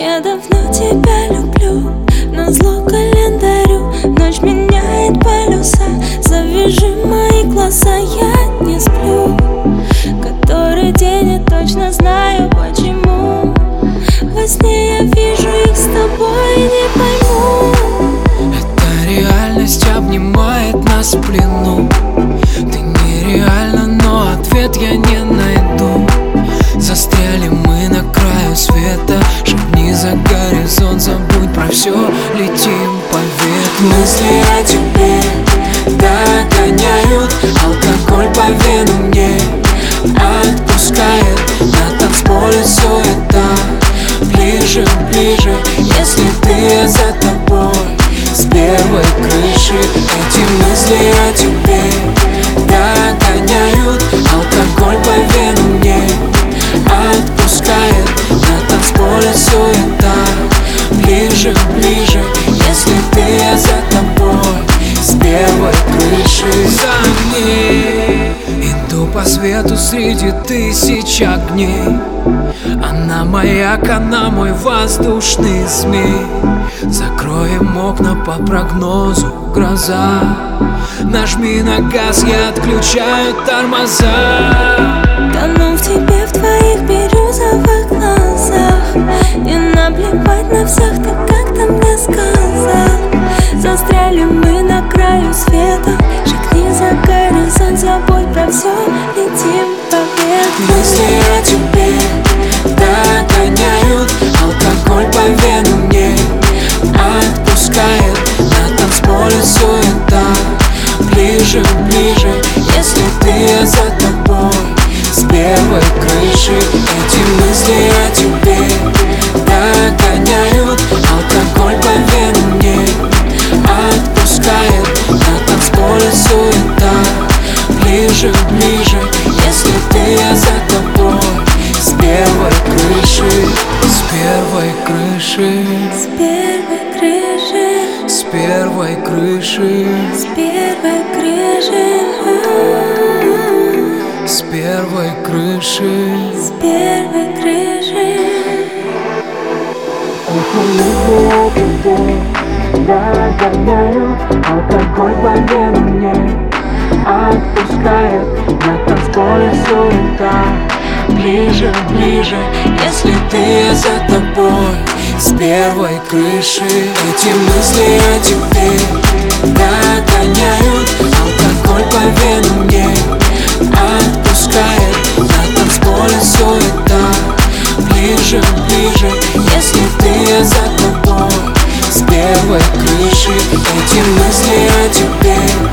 Я давно тебя люблю, назло календарю. Ночь меняет полюса, завяжи мои глаза. Я не сплю, который день, я точно знаю почему. Во сне я вижу их с тобой и не пойму. Эта реальность обнимает нас в плену. Ты нереальна, но ответ я не найду. Застряли мы на краю света. Шагни за горизонт, забудь про все, летим по ветру. Мысли о тебе догоняют, алкоголь по венам мне отпускает. На танцполе суета, ближе, ближе. Если ты за тобой, с первой крыши. Эти мысли о тебе догоняют, алкоголь по венам мне отпускает. На танцполе суета, ближе, ближе. Если ты за тобой, с первой крыши. За ней иду по свету среди тысяч огней. Она маяк, она мой воздушный змей. Закроем окна по прогнозу гроза. Нажми на газ, я отключаю тормоза. тону в тебе, в твоих бирюзовых глазах. И наплевать на всех, так как ты мне сказал. Застряли мы на краю света. Шагни за горизонт, забудь про все, летим по ветру. Мысли о тебе догоняют, алкоголь по венам мне отпускает. На танцполе суета, ближе, ближе. Если ты за тобой, с первой крыши. Эти мысли о тебе догоняют, алкоголь по венам мне отпускает. На танцполе суета, ближе, ближе. Если ты за тобой, с первой крыши. С первой крыши. С первой крыши. С первой крыши. С первой крыши. С первой крыши. С первой крыши. Догоняю, алкоголь по венам мне отпускает. На танцполе суета, ближе, ближе. Если ты за тобой, с первой крыши. Эти мысли о тебе догоняют, алкоголь по венам мне отпускает. На танцполе суета, ближе, ближе. Если ты за тобой, с первой крыши. Эти мысли о тебе